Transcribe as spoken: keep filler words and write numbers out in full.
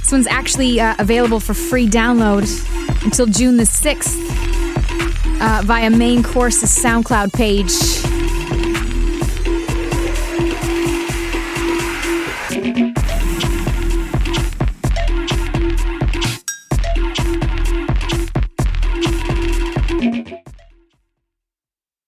This one's actually uh, available for free download until June the sixth uh, via Main Course's SoundCloud page.